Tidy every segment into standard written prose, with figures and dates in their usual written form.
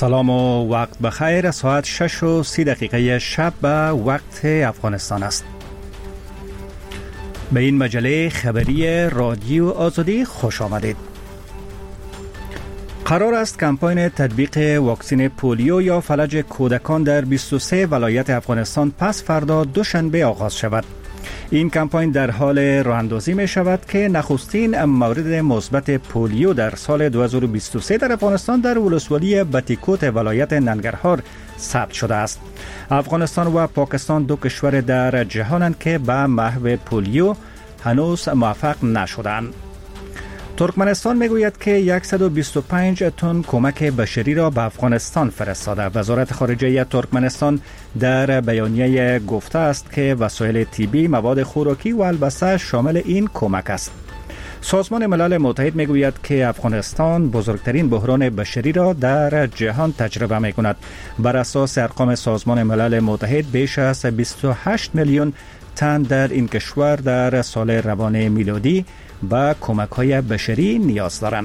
سلام و وقت بخیر. ساعت 6:30 شب به وقت افغانستان است. به این مجله خبری رادیو آزادی خوش آمدید. قرار است کمپاین تطبیق واکسن پولیو یا فلج کودکان در 23 ولایت افغانستان پس فردا دوشنبه آغاز شود. این کمپاین در حال راه‌اندازی می شود که نخستین مورد مثبت پولیو در سال 2023 در افغانستان در ولسوالی بتیکوت ولایت ننگرهار ثبت شده است. افغانستان و پاکستان دو کشور در جهانند که به محو پولیو هنوز موفق نشدند. ترکمنستان میگوید که 125 تن کمک بشری را به افغانستان فرستاده. وزارت خارجه ترکمنستان در بیانیه گفته است که وسایل طبی، مواد خوراکی و البسه شامل این کمک است. سازمان ملل متحد میگوید که افغانستان بزرگترین بحران بشری را در جهان تجربه میکند. بر اساس ارقام سازمان ملل متحد بیش از 28 میلیون تن در این کشور در سال روان میلادی با کمک‌های بشری نیاز دارند.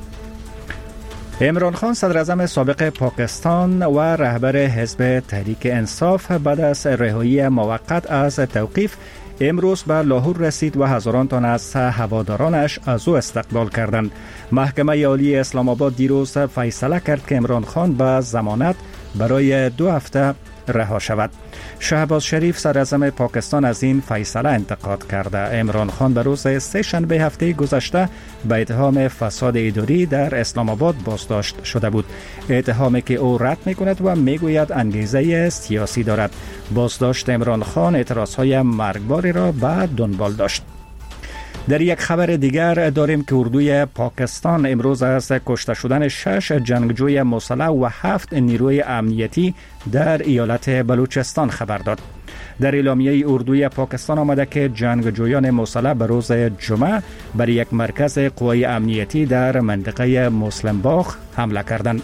عمران خان صدر اعظم سابق پاکستان و رهبر حزب تحریک انصاف بعد از رهایی موقت از توقیف امروز به لاهور رسید و هزاران تن از هوادارانش از او استقبال کردند. محکمه عالی اسلام آباد دیروز فیصله کرد که عمران خان به ضمانت برای 2 هفته رها شود. شهباز شریف صدر اعظم پاکستان از این فیصله انتقاد کرده. عمران خان به روز سه‌شنبه هفته گذشته به اتهام فساد اداری در اسلام آباد بازداشت شده بود. اتهامی که او رد می‌کند و میگوید انگیزه سیاسی دارد. بازداشت عمران خان اعتراضهای مرگباری را به دنبال داشت. در یک خبر دیگر داریم که اردوی پاکستان امروز از کشته شدن 6 جنگجوی مسلح و 7 نیروی امنیتی در ایالت بلوچستان خبر داد. در اعلامیه اردوی پاکستان آمده که جنگجویان مسلح به روز جمعه بر یک مرکز قوای امنیتی در منطقه مسلم باغ حمله کردند.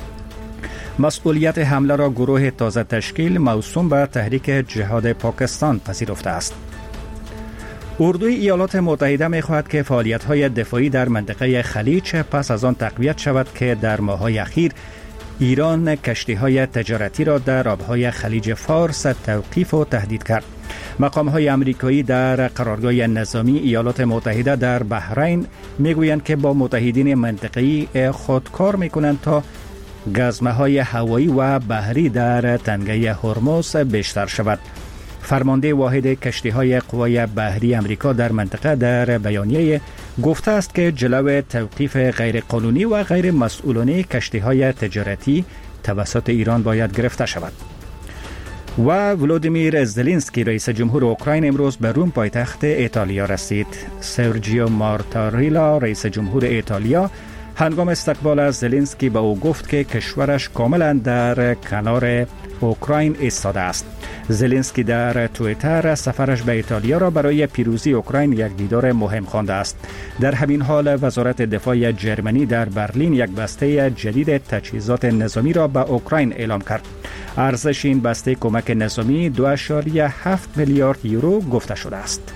مسئولیت حمله را گروه تازه تشکیل موسوم به تحریک جهاد پاکستان پذیرفته است. اردوی ایالات متحده می‌خواهد که فعالیت‌های دفاعی در منطقه خلیج پس از آن تقویت شود که در ماه‌های اخیر ایران کشتی‌های تجارتی را در آب‌های خلیج فارس توقیف و تهدید کرد. مقام‌های آمریکایی در قرارگاه نظامی ایالات متحده در بحرین می‌گویند که با متحدین منطقه‌ای خودکار می‌کنند تا گزمه‌های هوایی و بحری در تنگه هرمز بیشتر شود. فرمانده واحد کشتی‌های قوای بحری امریکا در منطقه در بیانیه گفته است که جلو توقیف غیرقانونی و غیر مسئولانه کشتی‌های تجارتی توسط ایران باید گرفته شود. و ولودیمیر زلنسکی رئیس جمهور اوکراین امروز به روم پایتخت ایتالیا رسید. سرجیو مارتاریلا رئیس جمهور ایتالیا هنگام استقبال از زلنسکی به او گفت که کشورش کاملا در کنار اوکراین ایستاده است. زلنسکی در توییتر سفرش به ایتالیا را برای پیروزی اوکراین یک دیدار مهم خوانده است. در همین حال وزارت دفاع جرمنی در برلین یک بسته جدید تجهیزات نظامی را به اوکراین اعلام کرد. ارزش این بسته کمک نظامی 2.7 میلیارد یورو گفته شده است.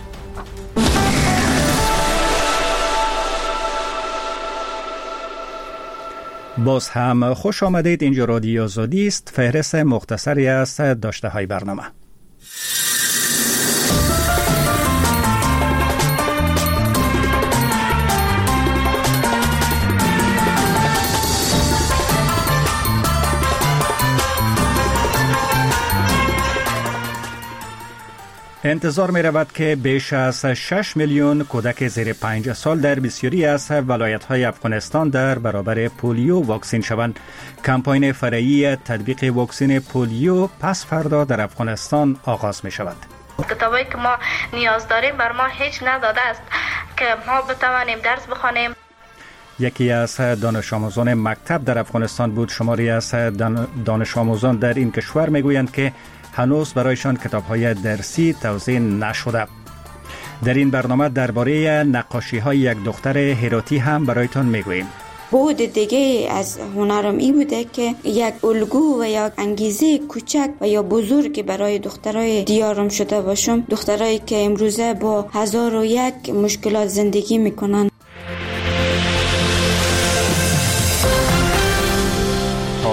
باز هم خوش آمدید. اینجا رادیو آزادی است. فهرست مختصری از داشته های برنامه. انتظار می رود که بیش از 6 میلیون کودک زیر 5 سال در بسیاری از ولایت‌های افغانستان در برابر پولیو واکسین شوند. کمپاین فرعی تطبیق واکسن پولیو پس فردا در افغانستان آغاز می شود. کتابی که ما نیاز داریم بر ما هیچ نداده است که ما بتوانیم درس بخوانیم. یکی از دانش آموزان مکتب در افغانستان بود. شماری از دانش آموزان در این کشور میگویند که هنوز برایشان کتاب‌های درسی توزیع نشده. در این برنامه درباره نقاشی‌های یک دختر هراتی هم برایتان میگوییم. بود دیگه از هنرم این بوده که یک الگو و یک انگیزه کوچک و یا بزرگ برای دخترای دیارم شده باشم. دخترایی که امروزه با 1001 مشکلات زندگی میکنن. تا این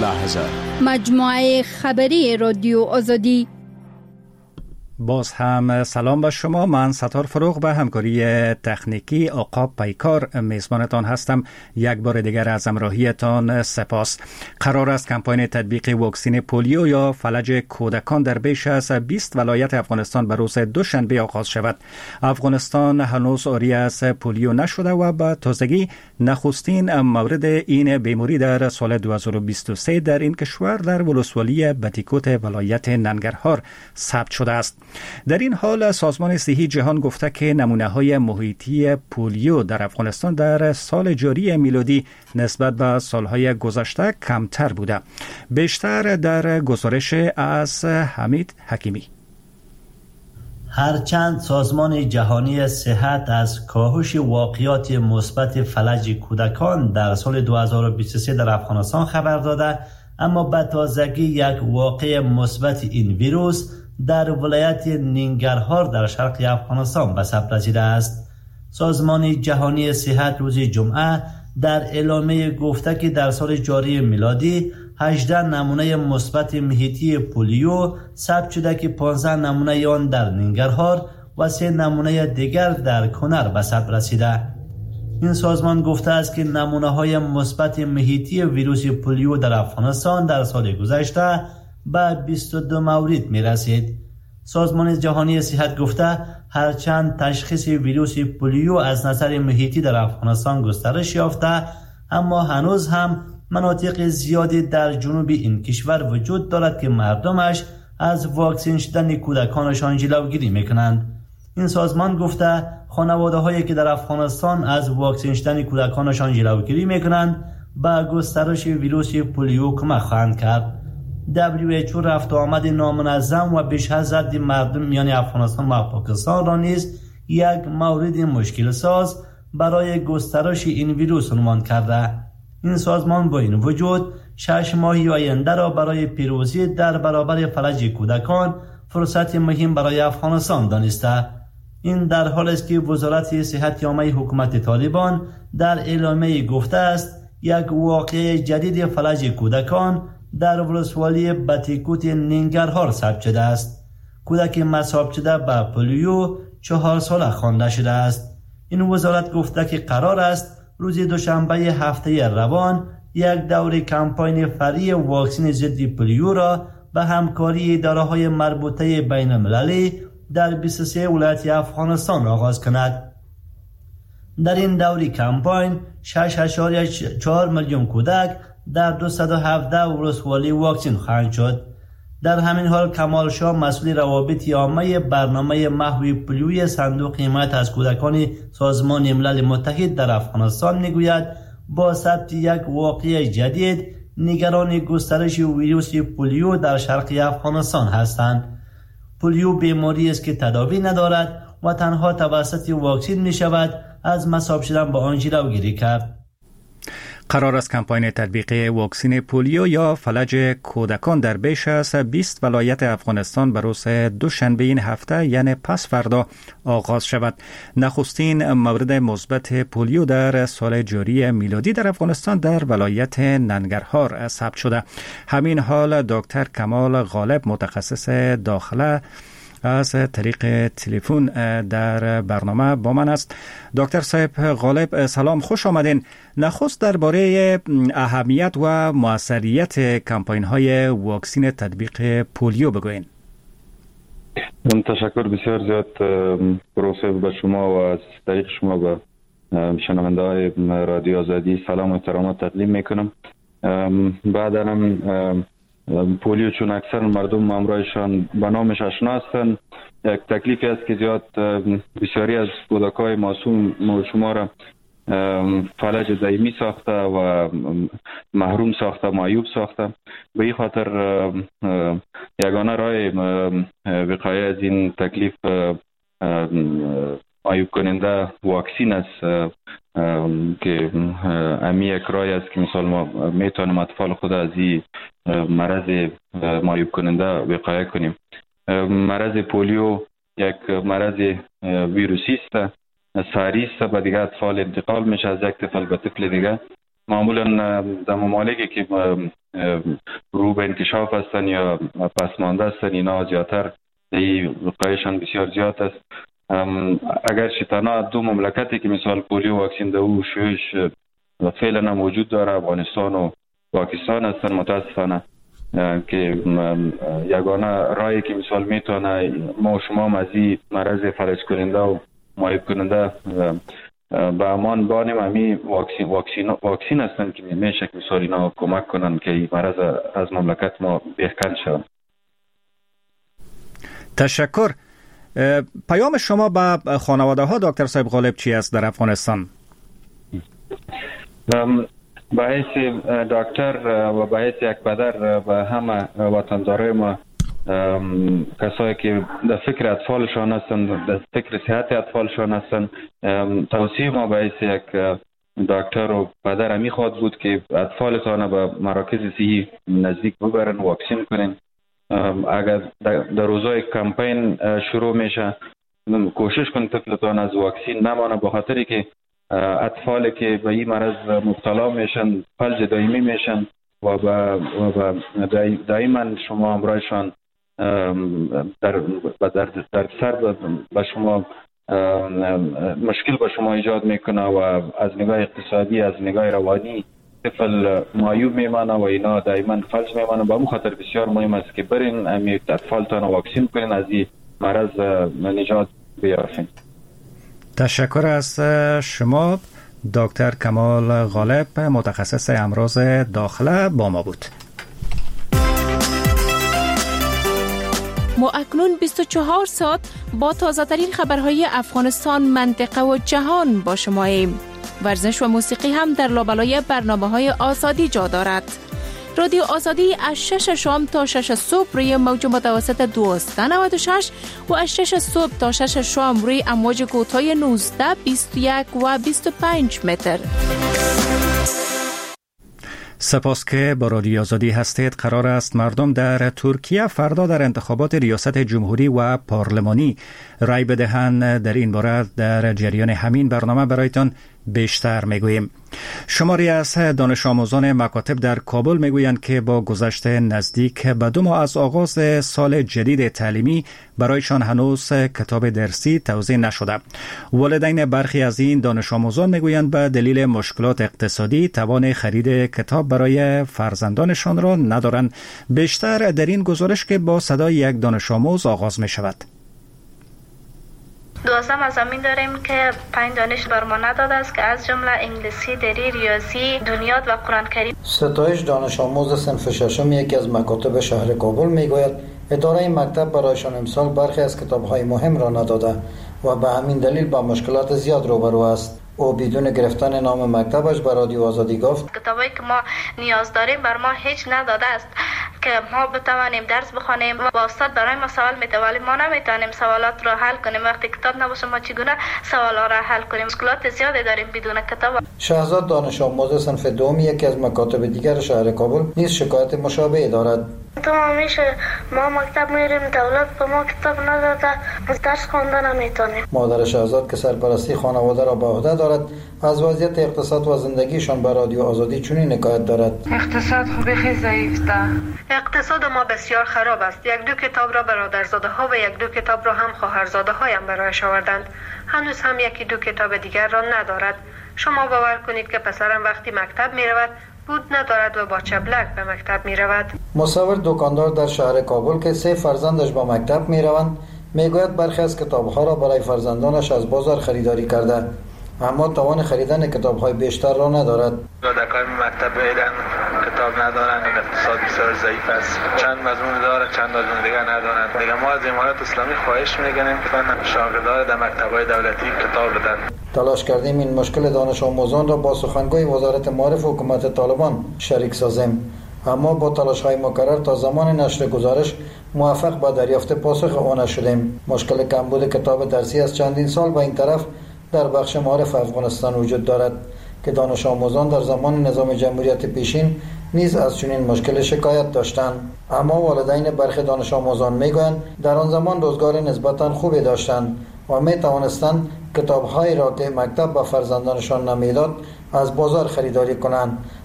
لحظه. مجموعه خبری رادیو آزادی. باز هم سلام به شما. من ستار فروغ به همکاری تکنیکی آقا پیکار میزبانتان هستم. یک بار دیگر از همراهیتان سپاس. قرار است کمپاین تطبیق واکسن پولیو یا فلج کودکان در بیش از 20 ولایت افغانستان به روز دوشنبه آغاز شود. افغانستان هنوز عاری از پولیو نشده و به تازگی نخستین مورد این بیماری در سال 2023 در این کشور در ولسوالی بتیکوت ولایت ننگرهار ثبت شده است. در این حال سازمان صحی جهان گفته که نمونه‌های محیطی پولیو در افغانستان در سال جاری میلادی نسبت به سالهای گذشته کمتر بوده. بیشتر در گزارش از حمید حکیمی. هرچند سازمان جهانی صحت از کاهش واقعات مثبت فلج کودکان در سال 2023 در افغانستان خبر داده، اما به تازگی یک واقع مثبت این ویروس در ولایت ننگرهار در شرق افغانستان به ثبت رسیده است. سازمان جهانی صحت روز جمعه در اعلامیه گفته که در سال جاری میلادی 18 نمونه مثبت محیطی پولیو ثبت شده که 15 نمونه آن در ننگرهار و 3 نمونه دیگر در کنر به ثبت رسیده. این سازمان گفته است که نمونه‌های مثبت محیطی ویروس پولیو در افغانستان در سال گذشته به 22 مورد می رسید. سازمان جهانی صحت گفته هرچند تشخیص ویروس پولیو از نظر محیطی در افغانستان گسترش یافته، اما هنوز هم مناطق زیادی در جنوب این کشور وجود دارد که مردمش از واکسن شدن کودکانشان جلوگیری میکنند. این سازمان گفته خانواده هایی که در افغانستان از واکسن شدن کودکانشان جلوگیری میکنند به گسترش ویروس پولیو کمک خواهند کرد. WHO رفت و آمد نامنظم و بیش از حد مردم میان افغانستان و پاکستان را نیز یک مورد مشکل ساز برای گسترش این ویروس عنوان کرده. این سازمان با این وجود 6 ماه آینده را برای پیروزی در برابر فلج کودکان فرصت مهم برای افغانستان دانسته. این در حالی است که وزارت صحت عامه حکومت طالبان در اعلامیه گفته است یک واقعه جدید فلج کودکان در ولسوالی بتیکوت ننگرهار ثبت شده است. کودک مصاب شده به پولیو 4 ساله خوانده شده است. این وزارت گفته که قرار است روز دوشنبه هفته روان یک دوره کمپاین فرعی واکسن ضد پولیو را به همکاری اداره‌های مربوطه بین المللی در 23 ولایت افغانستان آغاز کند. در این دوره کمپاین 6.4 میلیون کودک در 217 ولسوالی واکسن خواهند شد. در همین حال کمال شاه مسئول روابط عامه برنامه محو پولیوی صندوق حمایت از کودکان سازمان ملل متحد در افغانستان میگوید با ثبت یک واقعه جدید نگران گسترش ویروس پولیو در شرق افغانستان هستند. پولیو بیماری است که تداوی ندارد و تنها توسط واکسن می شود از مصاب شدن با آن جلوگیری کرد. قرار است کمپاین تطبیق واکسن پولیو یا فلج کودکان در بیش از 20 ولایت افغانستان به روز دوشنبه این هفته یعنی پس فردا آغاز شود. نخستین مورد مثبت پولیو در سال جاری میلادی در افغانستان در ولایت ننگرهار ثبت شده. همین حال دکتر کمال غالب متخصص داخله از طریق تلفن در برنامه با من است. دکتر صاحب غالب سلام، خوش آمدین. نخست درباره اهمیت و موثریت کمپاین های واکسن تطبیق پولیو بگوین. تشکر بسیار زیاد پروفسور به شما و از طریق شما به شنونده های رادیو آزادی سلام و احترامات تقدیم میکنم. بعداً پولیو چون اکثر مردم امرایشان به نامش آشنا هستند، یک تکلیفی است که زیاد بسیاری از کودکای معصوم شما را فلج دائمی ساخته و محروم ساخته، معیوب ساخته. به این خاطر یگانه راه وقایه از این تکلیف معیوب کننده واکسین است که امی یک راه است که مثال ما میتونیم اطفال خود از این مرض معیوب کننده وقایه کنیم. مرض پولیو یک مرض ویروسی است، ساری است، به دیگه اطفال انتقال میشه از یک طفل به طفل دیگه. معمولا در ممالکی که رو به انکشاف هستن یا پسمانده هستن، اینا زیادتر وقایشان بسیار زیاد است. اگر تنها دو مملکتی که مثال پولیو واکسین ده او شویش فعلا موجود داره، افغانستان و پاکستان هستن متاسفانه، که یگانه راهی که مثال میتونه ما و شما از این مرض فلج کننده و معیب کننده به امان بانیم همی واکسین هستن که میشه که مثال اینا کمک کنن که این مرض از مملکت ما بهکن شود. تشکر. پیام شما به خانواده ها دکتر صاحب غالب چی است در افغانستان؟ به حیث دکتر و به حیث یک پدر به همه وطندارای ما، کسایی که در فکر اطفالشان هستند، در فکر صحت اطفالشان هستند، توصیه ما به حیث یک دکتر و پدر همی خواهد بود که اطفالتان به مراکز صحی نزدیک ببرن، واکسین کنین. اگر در روزای کمپین شروع میشه کوشش کن طفلتان از واکسین نمانه، به خاطری که اطفالی که به این مرض مبتلا میشن فلج دائمی میشن و دائما شما همراهشان در سر به شما مشکل به شما ایجاد میکنه و از نگاه اقتصادی، از نگاه روانی طفل معیوب میمانه و اینا دائما فلج میمانه. به اون خاطر بسیار مهم است که برین امی اطفالتان واکسین کنین، از این مرض نجات بیافین. تشکر از شما. دکتر کمال غالب، متخصص امراض داخله، با ما بود. ما اکنون 24 ساعت با تازه ترین خبرهای افغانستان، منطقه و جهان با شماییم. ورزش و موسیقی هم در لابلای برنامه‌های آزادی جا دارد. رادیو آزادی از 6 شام تا 6 صبح روی موج متوسط 1296 و از 6 صبح تا 6 شام روی امواج کوتاه 19، 21 و 25 متر. سپاس که با رادیو آزادی هستید. قرار است مردم در ترکیه فردا در انتخابات ریاست جمهوری و پارلمانی رای بدهند. در این باره در جریان همین برنامه برایتان بیشتر میگوییم. شماری از دانش آموزان مکاتب در کابل میگویند که با گذشت نزدیک به 2 ماه از آغاز سال جدید تعلیمی برایشان هنوز کتاب درسی توزیع نشده. والدین برخی از این دانش آموزان میگویند به دلیل مشکلات اقتصادی توان خرید کتاب برای فرزندانشان را ندارند. بیشتر در این گزارش که با صدای یک دانش آموز آغاز می شود. 12 مضامین داریم که 5 دانش بر ما نداده است که از جمله انگلیسی، دری، ریاضی، دنیات و قرآن کریم. ستایش دانش آموز صنف ششم یکی از مکاتب شهر کابل میگوید اداره این مکتب برایشان امسال برخی از کتاب‌های مهم را نداده و به همین دلیل با مشکلات زیاد روبرو است. او بدون گرفتن نام مکتبش به رادیو آزادی گفت کتابایی که ما نیاز داریم بر ما هیچ نداده است که ما بتوانیم درس بخوانیم. با استاد برای ما سوال میده ولی ما نمیتونیم سوالات را حل کنیم. وقتی کتاب نباشه ما چگونه سوالا را حل کنیم؟ مشکلات زیادی داریم بدون کتاب. شهزاد دانش آموز صنف دوم یکی از مکاتب دیگر شهر کابل نیز شکایت مشابه دارد. ما مکتب میریم، دولت به ما کتاب نداده، درس خواندن نمیتونیم. مادر شهزاد که سرپرستی خانواده را به عهده دارد از وضعیت اقتصاد و زندگیشان به رادیو آزادی چنین حکایت دارد. اقتصاد خوبی خیلی ضعیف ده. اقتصاد ما بسیار خراب است. 1-2 کتاب را برادرزاده ها و 1-2 کتاب را هم خواهرزاده هایم برایش آوردند. هنوز هم 1-2 کتاب دیگر را ندارد. شما باور کنید که پسرم وقتی مکتب می رود بود ندارد و با چبلک به مکتب می رود. مصور دکاندار در شهر کابل که 3 فرزندش با مکتب می روند میگوید برخی از کتابها را برای فرزندانش از بازار خریداری کرده اما توان خریدن کتاب‌های بیشتر را ندارد. کودکان مکتب ایران کتاب ندارند، اقتصاد بسیار ضعیف است. چند مضمون دارند، چند مضمون دیگر ندارند. دیگه ما از امارات اسلامی خواهش می‌کنیم که شاگردان در مکتب‌های دولتی کتاب بدن. تلاش کردیم این مشکل دانش آموزان را با سخنگوی وزارت معارف و حکومت طالبان شریک سازیم اما با تلاش‌های مکرر تا زمان نشر گزارش موفق به دریافت پاسخ آن نشدیم. مشکل کمبود کتاب درسی از چندین سال به این طرف در بخش معارف افغانستان وجود دارد که دانش آموزان در زمان نظام جمهوریت پیشین نیز از چنین مشکل شکایت داشتند اما والدین برخی دانش آموزان میگویند در آن زمان روزگار نسبتاً خوبی داشتند و می توانستند کتاب‌هایی را که مکتب به فرزندانشان نمیداد از بازار خریداری کنند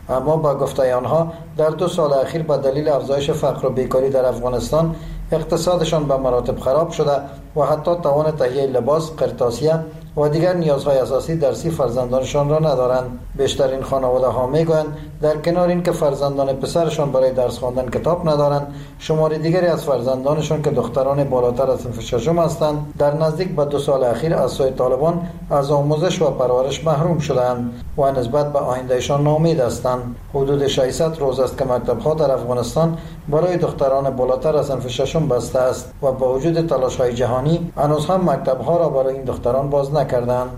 اما با گفته آنها در 2 سال اخیر به دلیل افزایش فقر و بیکاری در افغانستان اقتصادشان به مراتب خراب شده و حتی توان تهیه لباس، قرطاسیه و دیگر نیازهای اساسی درسی فرزندانشان را ندارند. بیشترین خانواده ها میگویند در کنار اینکه فرزندان پسرشان برای درس خواندن کتاب ندارند، شمار دیگری از فرزندانشان که دختران بالاتر از صنف ششم هستند در نزدیک به 2 سال اخیر از سوی طالبان از آموزش و پرورش محروم شدند و نسبت به آیندهشان ناامید هستند. حدود 600 روز است که مکتب‌ها در افغانستان برای دختران بالاتر از صنف ششم بسته است و با وجود تلاش‌های جهانی هنوز هم مکتب‌ها را برای این دختران باز نکردند.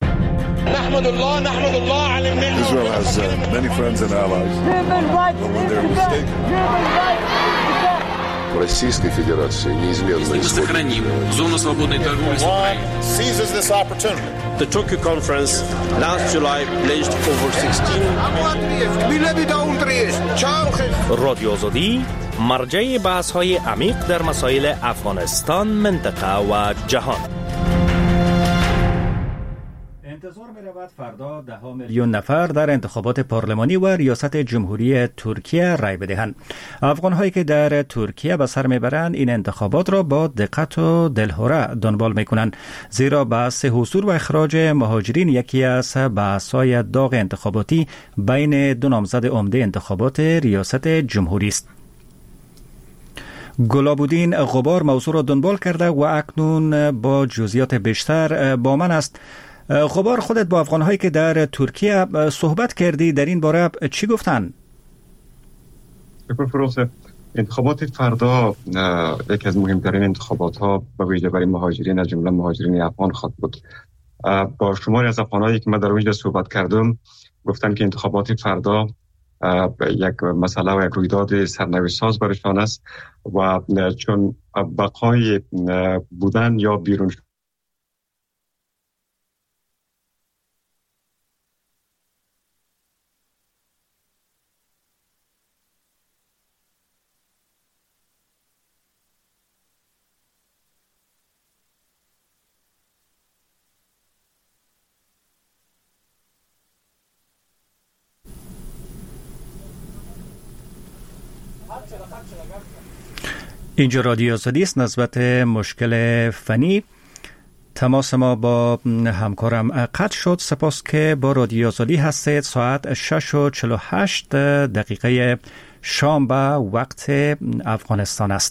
Israel has many friends and allies. When they're mistaken. Российской Федерации неизменно сохраним зону свободной торговли с Украиной. Seizes this opportunity. The Tokyo conference last July pledged over 16 رادیو آزادی مرجع بحث‌های عمیق در مسائل افغانستان، منطقه و جهان. انتظار می‌رود فردا 10 میلیون نفر در انتخابات پارلمانی و ریاست جمهوری ترکیه رای بدهند. افغان‌هایی که در ترکیه به سر میبرند این انتخابات را با دقت و دلهوره دنبال میکنند، زیرا بحث حصول و اخراج مهاجرین یکی از بحث‌های داغ انتخاباتی بین 2 نامزد عمده انتخابات ریاست جمهوری است. گلابودین غبار موضوع را دنبال کرده و اکنون با جزئیات بیشتر با من است. غبار، خودت با افغان‌هایی که در ترکیه صحبت کردی در این باره چی گفتن؟ انتخابات فردا یکی از مهمترین انتخابات ها به ویژه برای مهاجرین از جمله مهاجرین افغان خواهد بود. با شماری از افغان‌هایی که من در وجود صحبت کردم گفتن که انتخابات فردا یک مسئله و یک رویداد سرنوشت‌ساز برایشان است و چون بقای بودن یا بیرون اینجا رادیو آزادی است. نسبت مشکل فنی تماس ما با همکارم قطع شد. سپاس که با رادیو آزادی هستید. ساعت 6:48 دقیقه شام به وقت افغانستان است.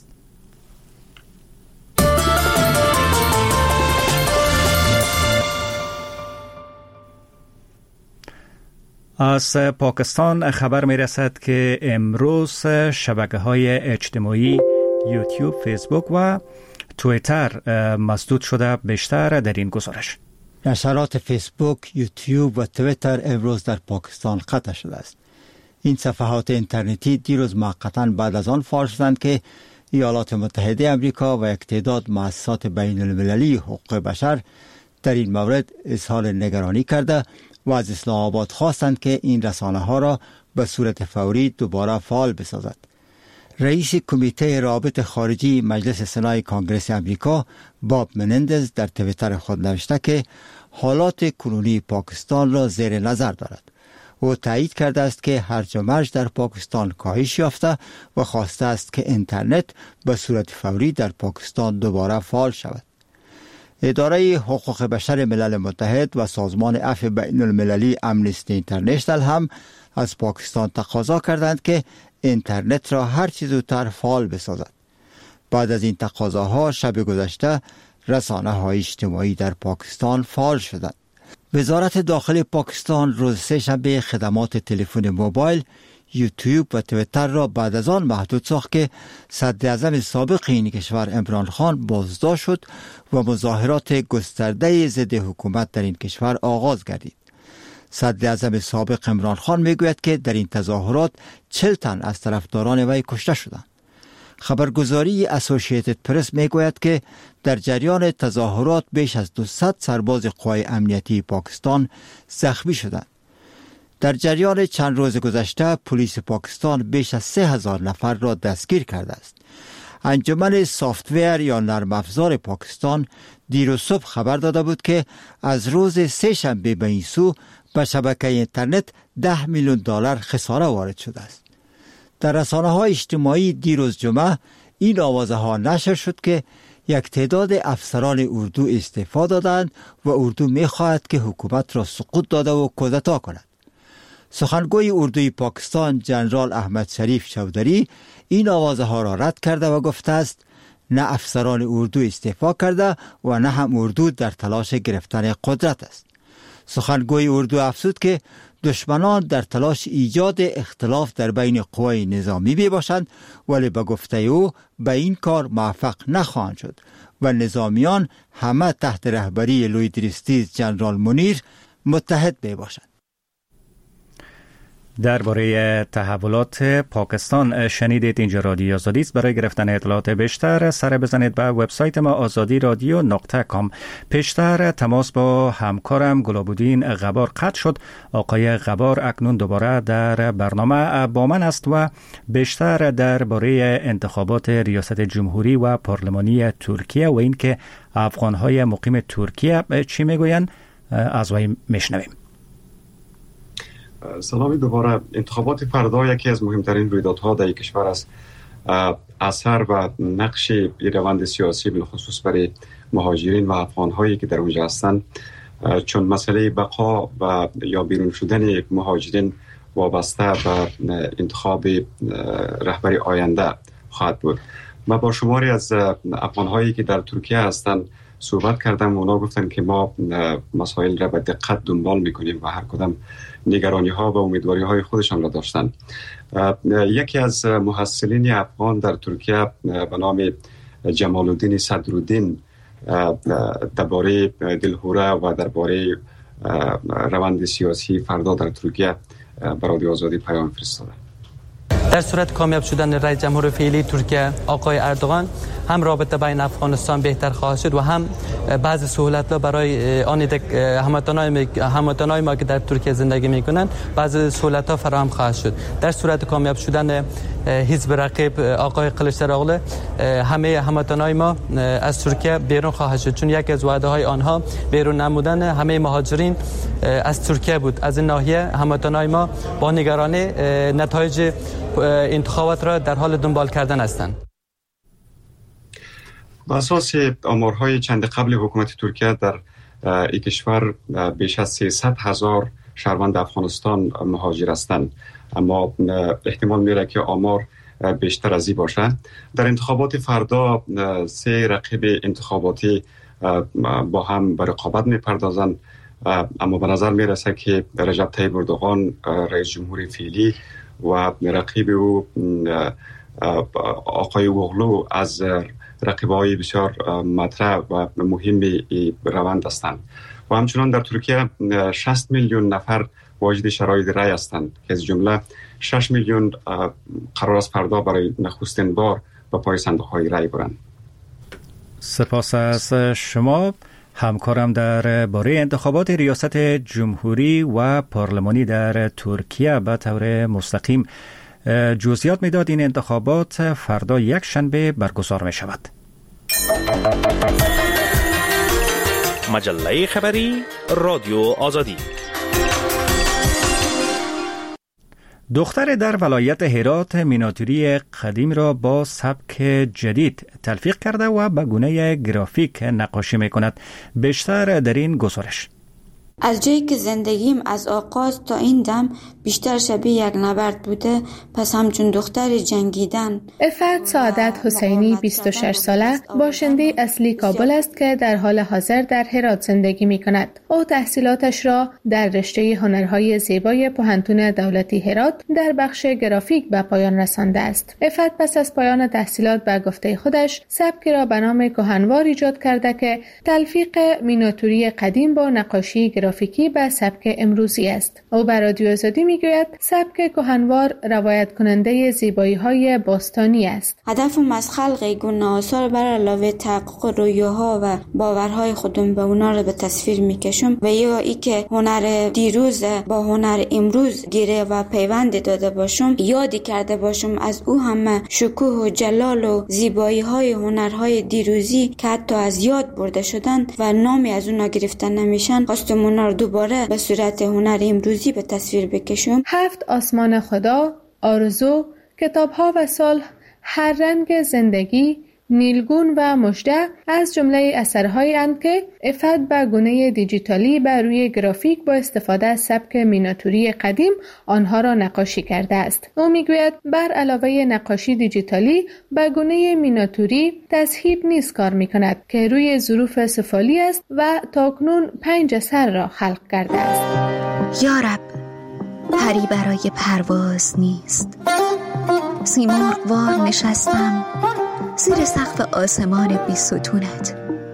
از پاکستان خبر می رسد که امروز شبکه‌های اجتماعی یوتیوب، فیسبوک و توییتر مسدود شده. بیشتر در این گزارش. نشرات فیسبوک، یوتیوب و توییتر امروز در پاکستان قطع شده است. این صفحات اینترنتی دیروز موقتاً بعد از آن فعال شدند که ایالات متحده آمریکا و یک تعداد مؤسسات بین المللی حقوق بشر در این مورد اظهار نگرانی کرده و از اسلام آباد خواستند که این رسانه ها را به صورت فوری دوباره فعال بسازد. رئیس کمیته روابط خارجی مجلس سنای کنگره آمریکا باب منندز در توییتر خود نوشته که حالات کنونی پاکستان را زیر نظر دارد. او تایید کرده است که هرج و مرج در پاکستان کاهش یافته و خواسته است که اینترنت به صورت فوری در پاکستان دوباره فعال شود. اداره حقوق بشر ملل متحد و سازمان عفو بین المللی امنستی اینترنشنال هم از پاکستان تقاضا کردند که اینترنت را هر چه زودتر فعال بسازد. بعد از این تقاضاها شب گذشته رسانه‌های اجتماعی در پاکستان فعال شدند. وزارت داخل پاکستان روز سه‌شنبه خدمات تلفن موبایل، یوتیوب و توییتر را بعد از آن محدود ساخت که صدراعظم سابق این کشور عمران خان بازداشت شد و مظاهرات گسترده ضد حکومت در این کشور آغاز گردید. صدراعظم سابق عمران خان میگوید که در این تظاهرات 40 تن از طرفداران وی کشته شدند. خبرگزاری اسوسییتد پرس میگوید که در جریان تظاهرات بیش از 200 سرباز قوای امنیتی پاکستان زخمی شدند. در جریان چند روز گذشته پلیس پاکستان بیش از 3000 نفر را دستگیر کرده است. انجمن سافت‌ور یا نرم افزار پاکستان دیروز صبح خبر داده بود که از روز سه شنبه به این سو به شبکه اینترنت 10 میلیون دلار خساره وارد شده است. در رسانه‌های اجتماعی دیروز جمعه این آوازه ها نشر شد که یک تعداد افسران اردو استعفا دادند و اردو می‌خواهد که حکومت را سقوط داده و کودتا کند. سخنگوی اردوی پاکستان جنرال احمد شریف چودری این آوازه ها را رد کرده و گفته است نه افسران اردو استعفا کرده و نه هم اردو در تلاش گرفتن قدرت است. سخنگوی اردو افزود که دشمنان در تلاش ایجاد اختلاف در بین قوای نظامی باشند، ولی به گفته او به این کار موفق نخواهند شد و نظامیان همه تحت رهبری لویدریستیز جنرال منیر متحد باشند. درباره تحولات پاکستان شنیدید. اینجا رادیو آزادی است. برای گرفتن اطلاعات بیشتر سر بزنید به وبسایت ما azadiradyo.com. پیشتر تماس با همکارم گلابودین غبار قطع شد. آقای غبار اکنون دوباره در برنامه با من است و بیشتر درباره انتخابات ریاست جمهوری و پارلمانی ترکیه و اینکه افغان‌های مقیم ترکیه چی میگویند از وی میشنویم. سلامی دوباره. انتخابات فردا یکی از مهمترین رویدادها در کشور است. اثر و نقش روند سیاسی بالخصوص برای مهاجرین و افغان‌هایی که در اونجا هستند، چون مسئله بقا و یا بیرون شدن مهاجرین وابسته به انتخاب رهبری آینده خواهد بود. ما با شماری از افغان‌هایی که در ترکیه هستند صحبت کردم و اونا گفتن که ما مسائل را به دقت دنبال میکنیم و هر کدام نگرانی ها و امیدواری های خودشان را داشتن. یکی از محصلین افغان در ترکیه به نام جمال الدین صدرالدین درباره دلهوره و درباره روند سیاسی فردا در ترکیه برای رادیو آزادی پیام فرستاده. در صورت کامیاب شدن رئیس جمهور فعلی ترکیه آقای اردوغان، هم رابطه بین افغانستان بهتر خواهد شد و هم بعضی سهولت‌ها برای آن هموطنان ما که در ترکیه زندگی می‌کنند بعضی سهولت‌ها فراهم خواهد شد. در صورت کامیاب شدن حزب رقیب آقای قلیچ‌دراغلو، همه هموطنان ما از ترکیه بیرون خواهد شد، چون یکی از وعده‌های آنها بیرون نمودن همه مهاجرین از ترکیه بود. از این ناحیه هموطنان ما با نگرانی نتایج انتخابات را در حال دنبال کردن هستند. با اساس آمارهای چند قبل حکومت ترکیه در این کشور بیش از 300,000 شهروند افغانستان مهاجر هستند، اما احتمال میره که آمار بیشتر از این باشه. در انتخابات فردا 3 رقیب انتخاباتی با هم به رقابت میپردازند، اما به نظر میرسه که رجب طیب اردوغان رئیس جمهوری فعلی و رقیب او آقای اوغلو از رقیب‌های بسیار مطرح و مهم روند هستند و همچنان در ترکیه 60 میلیون نفر واجد شرایط رای هستند که از جمله 6 میلیون قرار است فردا برای نخستین بار به پای صندوق‌های رای برند. سپاس از شما. همکارم در باره انتخابات ریاست جمهوری و پارلمانی در ترکیه به طور مستقیم جزئیات میداد. این انتخابات فردا یک شنبه برگزار می شود. مجله خبری رادیو آزادی. دختر در ولایت هرات مینیاتوری قدیم را با سبک جدید تلفیق کرده و به گونه گرافیک نقاشی می کند. بیشتر در این گزارش. از جایی که زندگیم از آغاز تا این دم بیشتر شبیه یک نبرد بوده، پس همچون دختر جنگیدن. افت سعادت حسینی 26 ساله باشنده اصلی کابل است که در حال حاضر در هرات زندگی می کند. او تحصیلاتش را در رشته هنرهای زیبای کهنتون دولتی هرات در بخش گرافیک به پایان رسانده است. افت پس از پایان تحصیلات به گفته خودش سبکی را به نام کهنوار ایجاد کرده که تلفیق مینیاتوری قدیم با نقاشی گرافیک گرافیکی به سبک امروزی است. او بر رادیو آزادی میگوید سبک کهنوار روایت کننده زیبایی‌های باستانی است. هدفم از خلق گونه آثار بر علاوه تحقق رویاها و باورهای خودم به اونا رو به تصویر میکشم و یا ای که هنر دیروز با هنر امروز گیره و پیوند داده باشم، یادی کرده باشم از او همه شکوه و جلال و زیبایی‌های هنرهای دیروزی که حتی از یاد برده شدند و نامی از اونا گرفته نمیشن، خواستم اونا رو دوباره به صورت هنر امروزی به تصویر بکشم. 7 آسمان خدا، آرزو، کتاب‌ها و صلح، هر رنگ زندگی، نیلگون و مژده از جمله اثرهایی اند که افت به گونه دیجیتالی بر روی گرافیک با استفاده از سبک مینیاتوری قدیم آنها را نقاشی کرده است. او میگوید بر علاوه نقاشی دیجیتالی به گونه مینیاتوری تذهیب نیز کار میکند که روی ظروف سفالی است و تاکنون 5 اثر را خلق کرده است. یا رب، پری برای پرواز نیست. سیمرغ‌وار نشستم زیر سقف آسمان بی ستونت.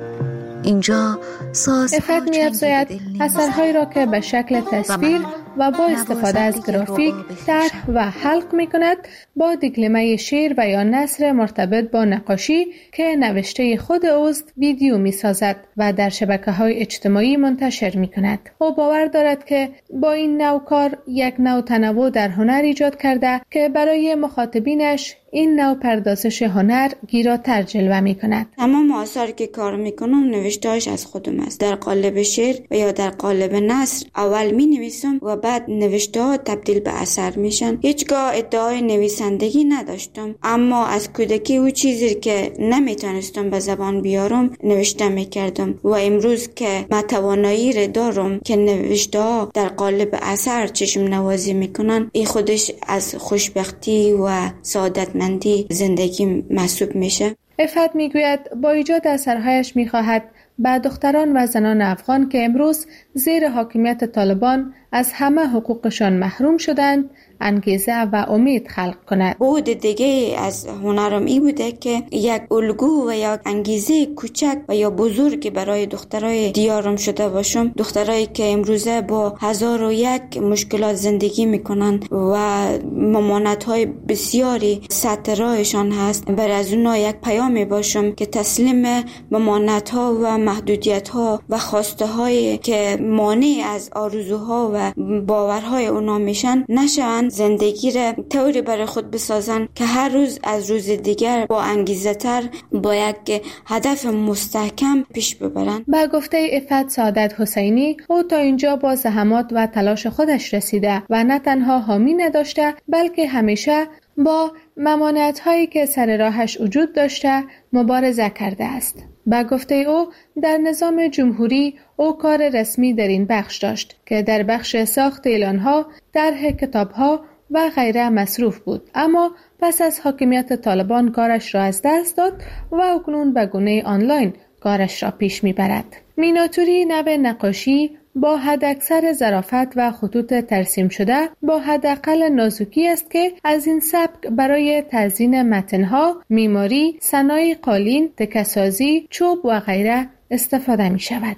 اینجا افت می‌افزاید اثرهایی را که به شکل تصویر و با استفاده از گرافیک طرح و حلق می‌کند با دکلمه شعر و یا نثر مرتبط با نقاشی که نوشته خود اوست ویدیو می‌سازد و در شبکه‌های اجتماعی منتشر می‌کند. او باور دارد که با این نوع کار یک نوع تنوع در هنر ایجاد کرده که برای مخاطبینش این نوع پردازش هنر گیراتر جلوه می‌کند. تمام آثاری که کار می‌کنم نوشته‌اش از خودم است. در قالب شعر و یا در قالب نثر اول می‌نویسم و بعد نوشته‌ها تبدیل به اثر میشن. هیچگاه ادعای نویسندگی نداشتم، اما از کودکی او چیزی که نمیتونستم به زبان بیارم نوشته میکردم و امروز که من توانایی را دارم که نوشته‌ها در قالب اثر چشم نوازی میکنن، این خودش از خوشبختی و سعادتمندی زندگی محسوب میشه. افت میگوید با ایجاد اثرهایش میخواهد به دختران و زنان افغان که امروز زیر حاکمیت طالبان از همه حقوقشان محروم شدند انگیزه و امید خلق کند. بود دیگه از هنرم این بوده که یک الگو و یک انگیزه کوچک و یا بزرگی برای دخترای دیارم شده باشم. دخترایی که امروزه با 1001 مشکلات زندگی میکنن و ممانعت‌های بسیاری سطح راهشان هست، برای از اونها یک پیامی باشم که تسلیم ممانعت‌ها و محدودیت‌ها و خواسته‌هایی که مانع از آرزوها و باورهای اونا میشن نشوند، زندگی را طوری برای خود بسازن که هر روز از روز دیگر با انگیزه تر با یک هدف مستحکم پیش ببرن. با گفته افت سعادت حسینی، او تا اینجا با زحمات و تلاش خودش رسیده و نه تنها حامی نداشته بلکه همیشه با ممانعت‌هایی که سر راهش وجود داشته مبارزه کرده است. با گفته او در نظام جمهوری او کار رسمی در این بخش داشت که در بخش ساخت اعلان‌ها، طرح کتاب‌ها و غیره مصروف بود، اما پس از حاکمیت طالبان کارش را از دست داد و اکنون به گونه آنلاین کارش را پیش می‌برد. مینیاتوری نوع نقاشی با حداکثر ظرافت و خطوط ترسیم شده با حداقل نازکی است که از این سبک برای تزیین متن‌ها، معماری، صنایع قالین، تکه‌سازی، چوب و غیره استفاده می شود.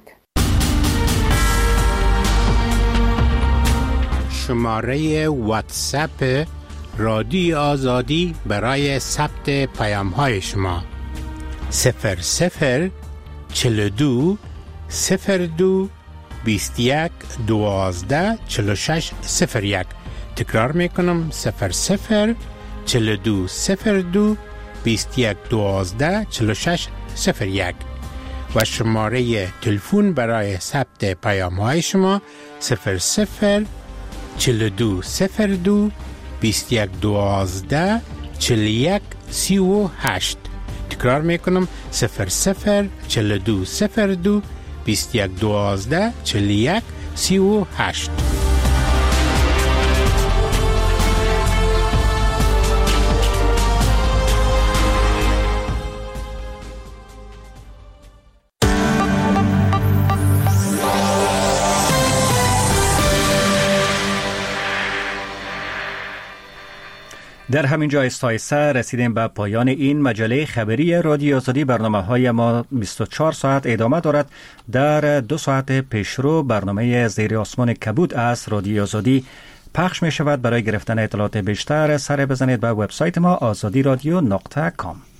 شماره واتساپ رادیو آزادی برای ثبت پیام‌های شما 00 42 02 21 12 46 01. تکرار میکنم 00 42 02 21 12 46 01 و شماره تلفن برای ثبت پیام های شما 00 42 02 21 12 41 38. تکرار میکنم 00 42 02 21 12 41 38. در همین جا آهسته رسیدیم به پایان این مجله خبری رادیو آزادی. برنامه‌های ما 24 ساعت ادامه دارد. در 2 ساعت پیشرو برنامه زیر آسمان کبود از رادیو آزادی پخش می شود. برای گرفتن اطلاعات بیشتر سر بزنید به وبسایت ما azadi radio.com.